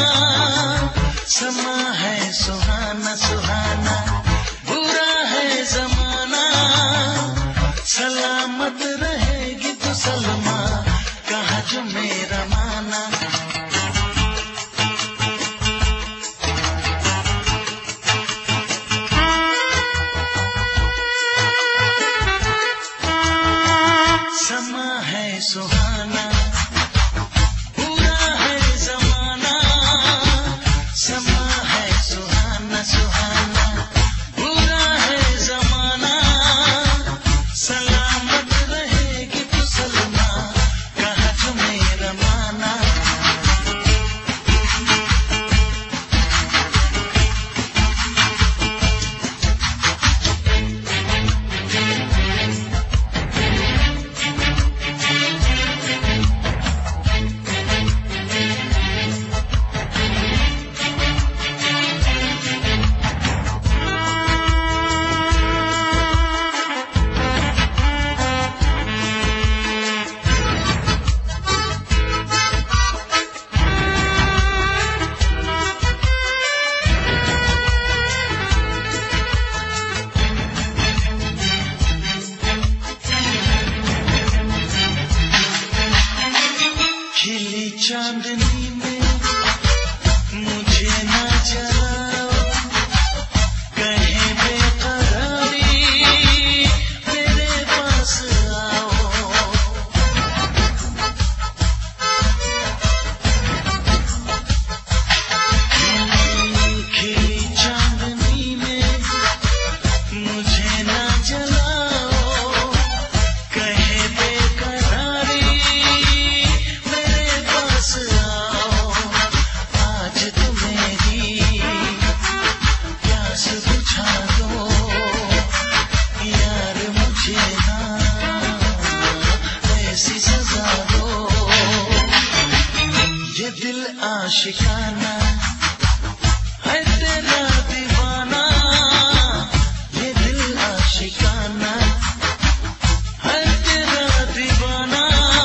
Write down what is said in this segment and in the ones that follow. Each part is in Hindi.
समा है सुहाना सुहाना, बुरा है जमाना, सलामत रहेगी तो सलमा, कहा जो मेरा माना। समा है सुहाना, बुरा है जमाना, समा है सुहाना सुहाना, बुरा है जमाना, सलामत रहेगी तो सलमा, कहा जो मेरा माना। खिली चांदनी में मुझे ना जलाओ, कहीं बेकरारी मेरे पास आओ। खिली चांदनी में मुझे ना जलाओ, कहीं बेकरारी आज तो मेरी प्यास बुझा दो यार, मुझे ना ऐसी सजा दो। ये दिल आशिकाना है तेरा दीवाना, ये दिल आशिकाना है तेरा दीवाना,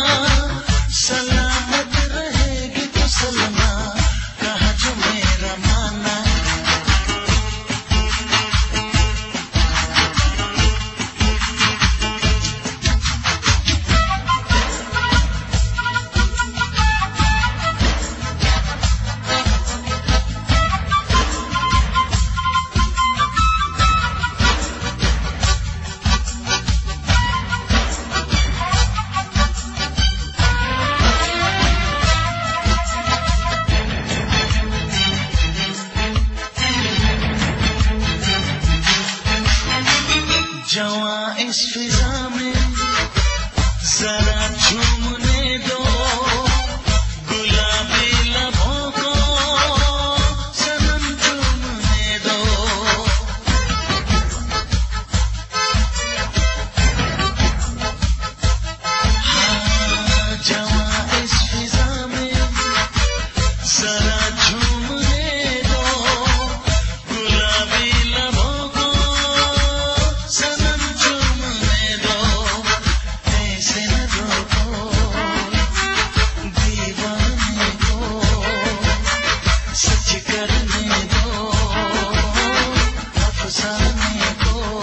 सलामत रहेगी तो सलमा, कहा जो मेरा माना। जवां इस फिजा में जरा झूमने दो, गुलाबी लबों को सनम चूमने दो। हाँ, जवां इस फिजा में जरा झूमने दो, गुलाबी लबों को सनम चूमने दो। ऐसे न रोको दीवाने को, सच करने दो अफसाने को।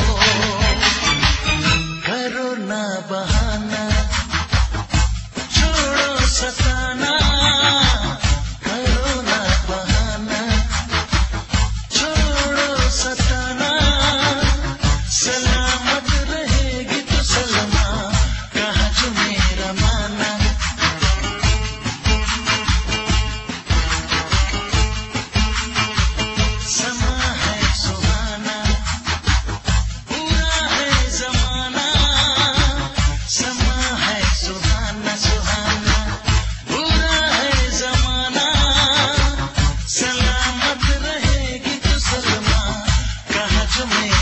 करो ना बहाना, छोड़ो सताना, करो ना बहाना, छोड़ो सताना, सलामत रहेगी तो सलमा, कहा जो मेरा माना। समा है सुहाना, बुरा है जमाना, समा है सुहाना सुहाना, बुरा है जमाना, सलामत रहेगी तो सलमा, कहा जो मेरा